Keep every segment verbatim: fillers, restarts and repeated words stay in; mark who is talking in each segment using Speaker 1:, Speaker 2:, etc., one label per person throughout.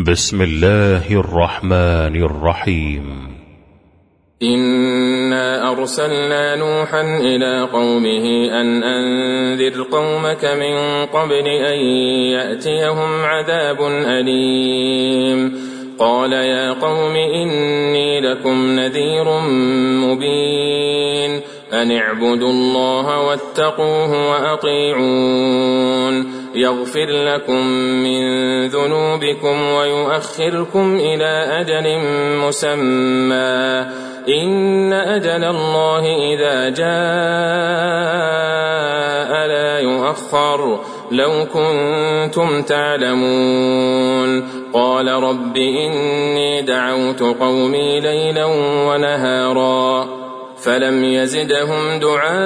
Speaker 1: بسم الله الرحمن الرحيم.
Speaker 2: إنا أرسلنا نوحا إلى قومه أن أنذر قومك من قبل أن يأتيهم عذاب أليم. قال يا قوم إني لكم نذير مبين أن اعبدوا الله واتقوه وأطيعون يغفر لكم من ذنوبكم ويؤخركم إلى أجل مسمى إن أجل الله إذا جاء لا يؤخر لو كنتم تعلمون. قال رب إني دعوت قومي ليلا ونهارا فلم يزدهم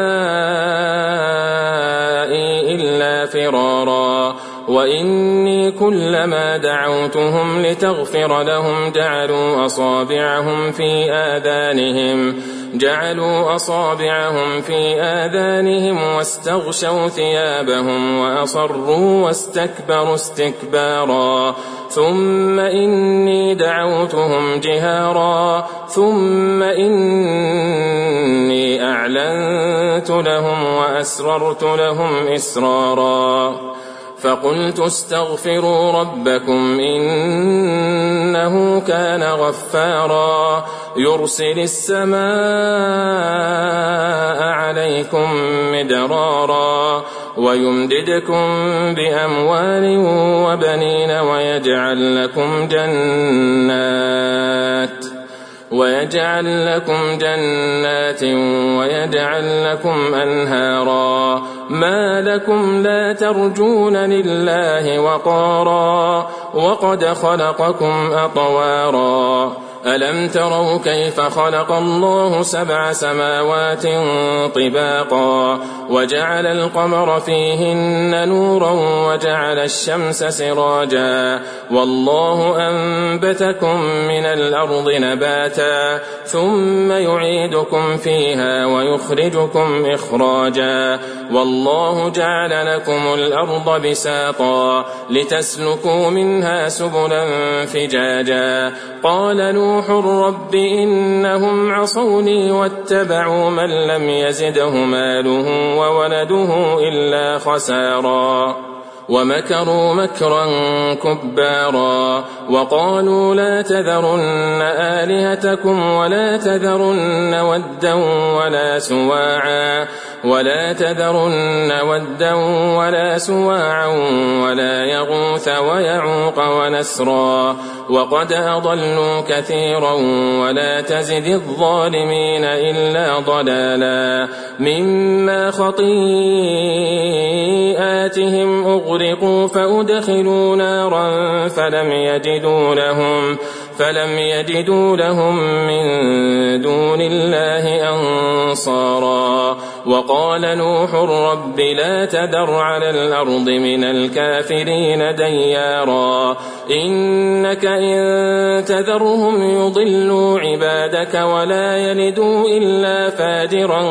Speaker 2: دعائي إلا فرارا وإني كلما دعوتهم لتغفر لهم جعلوا أصابعهم في آذانهم جعلوا أصابعهم في آذانهم واستغشوا ثيابهم وأصروا واستكبروا استكبارا ثم إني دعوتهم جهارا ثم إني أعلنت لهم وأسررت لهم إسرارا فقلت استغفروا ربكم إنه كان غفارا يرسل السماء عليكم مدرارا ويمددكم بأموال وبنين ويجعل لكم جنات ويجعل لكم جنات ويجعل لكم أنهارا ما لكم لا ترجون لله وقارا وقد خلقكم أطوارا ألم تروا كيف خلق الله سبع سماوات طباقا وجعل القمر فيهن نورا وجعل الشمس سراجا والله أنبتكم من الأرض نباتا ثم يعيدكم فيها ويخرجكم إخراجا والله جعل لكم الأرض بساطا لتسلكوا منها سبلا فجاجا قال نوح رب إنهم عصوني واتبعوا من لم يزده ماله وولده إلا خسارا ومكروا مكرا كبارا وقالوا لا تذرن آلهتكم ولا تذرن ودا ولا سواعا ولا تذرن ودا ولا سواعا ولا يغوث ويعوق ونسرا وقد أضلوا كثيرا ولا تزد الظالمين إلا ضلالا مما خطيئاتهم أغرقوا فأدخلوا نارا فلم يجدوا لهم فلم يجدوا لهم من دون الله أنصارا وقال نوح رب لا تذر على الأرض من الكافرين ديارا إنك إن تذرهم يضلوا عبادك ولا يلدوا إلا فاجرا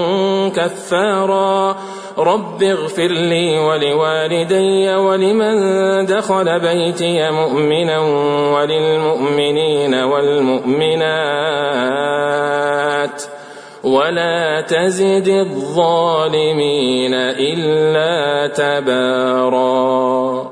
Speaker 2: كفارا رب اغفر لي ولوالدي ولمن دخل بيتي مؤمنا وللمؤمنين والمؤمنات ولا تزد الظالمين إلا تبارا.